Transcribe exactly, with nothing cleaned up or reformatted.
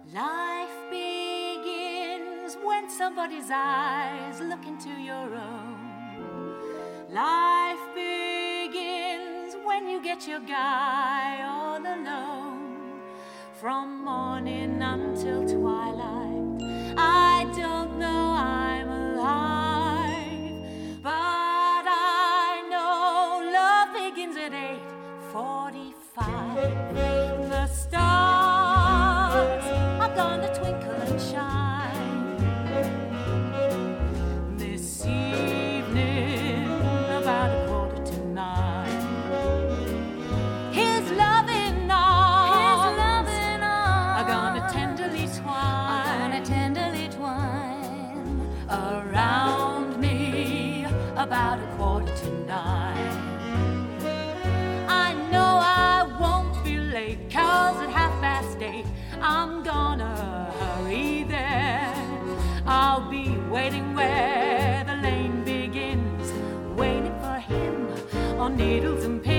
Life begins when somebody's eyes look into your own. Life begins when you get your guy all alone. From morning until twilight, I don't know I'm alive, but I know love begins at eight forty-five. The stars are gonna twinkle and shine this evening about a quarter to nine. His loving arms, his loving arms are gonna tenderly twine, are gonna tenderly twine around me about a quarter to nine. I know I won't be late, 'cause at half past eight I'm gonna hurry there. I'll be waiting where the lane begins, waiting for him on needles and pins.